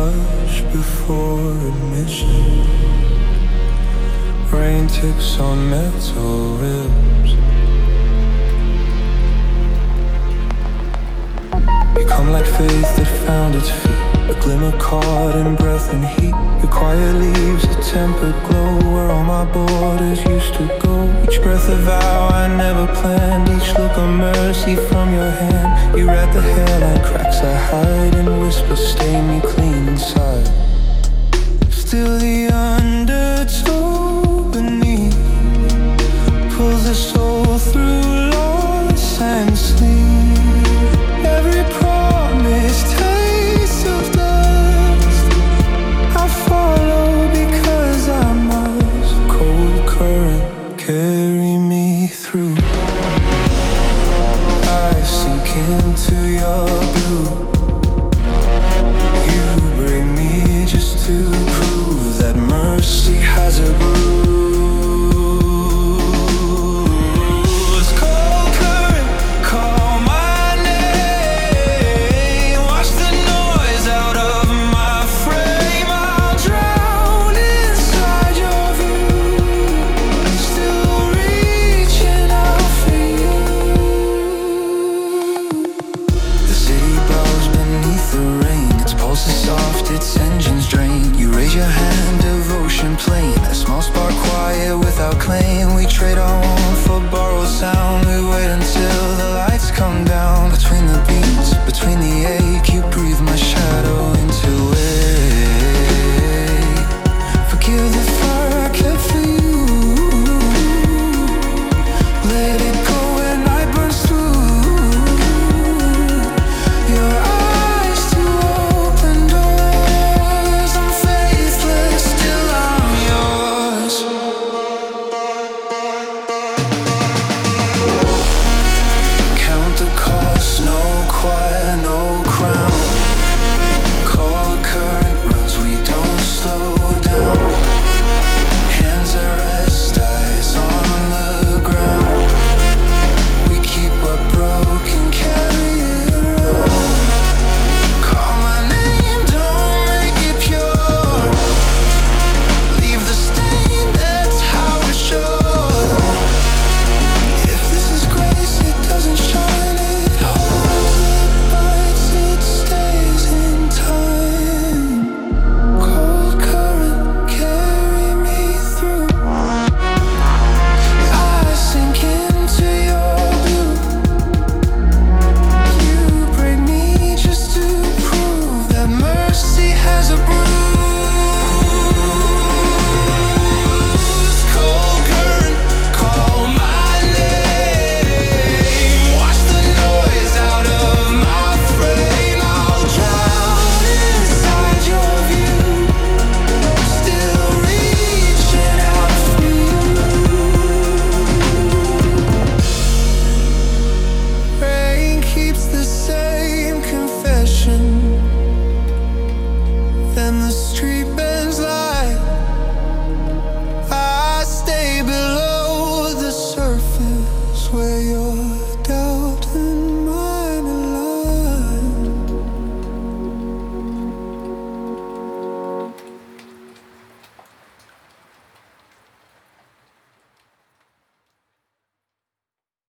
rush before admission. Rain tips on metal rims. You come like faith that found its feet, a glimmer caught in breath and heat. Your quiet leaves a tempered glow where all my borders used to go. Each breath a vow I never planned, each look a mercy from your hand. You read the hairline cracks I hide and whisper stain me clean inside. Still the undertow beneath pulls the soul through loss and sleep. Every promise tastes of dust. I follow because I must. Cold current carry me through. I sink into your blue. You break me just to prove that mercy has a bruise. Cold current, call my name. Wash the noise out of my frame. I'll drown inside your view, still reaching out for you. The city bows beneath the rain, its pulses soft, its engines drain. You raise your hand, devotion plain, a small spark quiet without claim. We trade our